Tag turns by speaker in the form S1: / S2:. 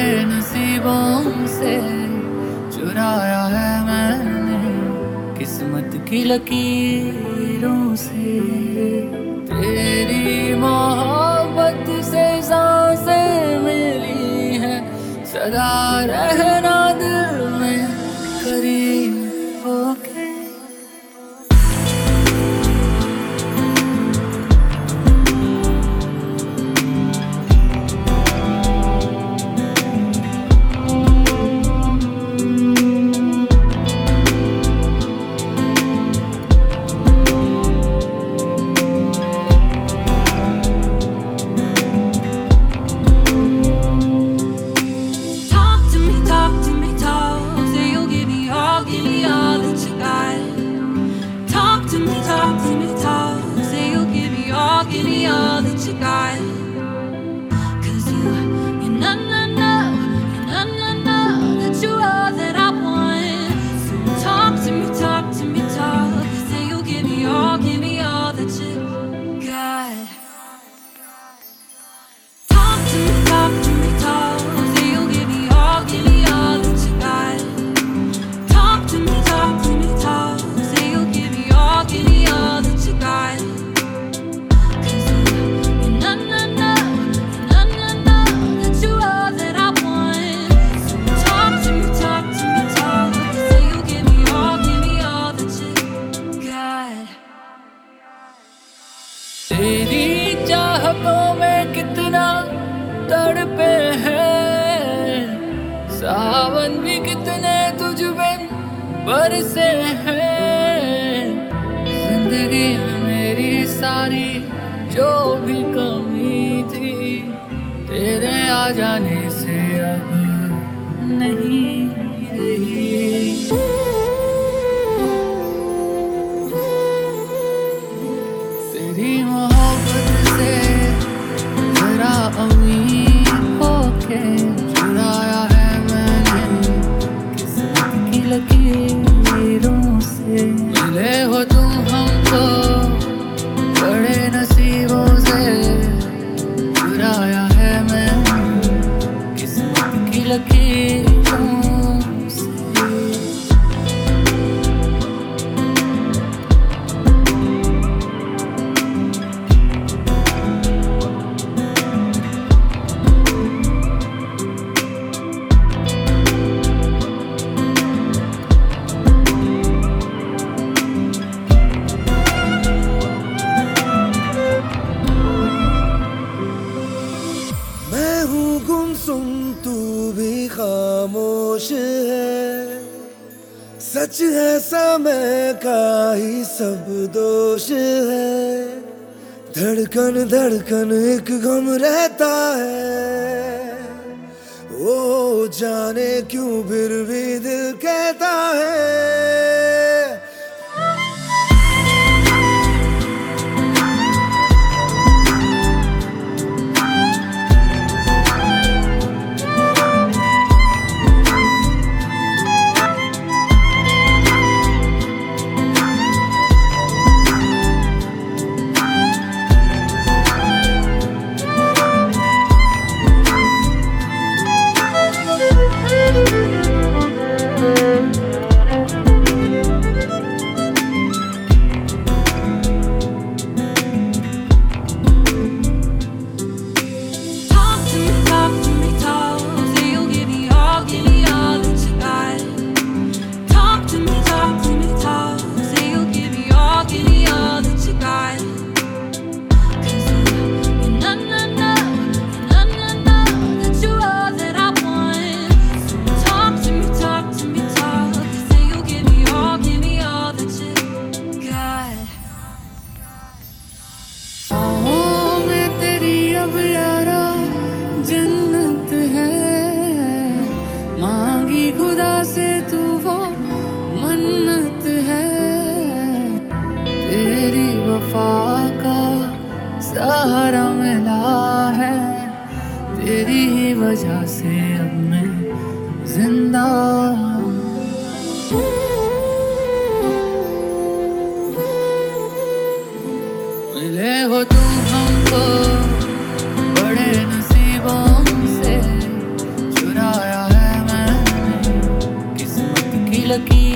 S1: नसीबों से चुराया है मैंने किस्मत की लकीरों से। तेरी मोहब्बत से सांसें मिली हैं, सदा रहना दिल में करीब होके।
S2: Give me all that you got. 'Cause you know that you're all that I want. So talk to me, talk. Say you'll give me all that you got. Talk to me, talk. Say you'll give me all that you got. Talk to me, talk. Say you'll give me all that you got.
S1: तेरी चाहतों में कितना तड़पे हैं, सावन भी कितने तुझ बिन बरसे हैं। जिंदगी में मेरी सारी जो भी कमी थी, तेरे आ जाने से अब नहीं रही। तेरी मोहब्बत से जरा अमीर होके चुराया है मैंने किस्मत की लकीरों से। मिले हो तुम हमको बड़े नसीबों से, चुराया है मैंने किस्मत की लकीरों से।
S3: गुमसुम तू भी खामोश है, सच है समय का ही सब दोष है। धड़कन एक गम रहता है, वो जाने क्यों फिर भी दिल कहता है। खुदा से तू वो मन्नत है, तेरी वफा का सहारा मिला है। तेरी ही वजह से अब मैं जिंदा मिले हो तुम हमको बड़े नसीबों से, चुरा लकीर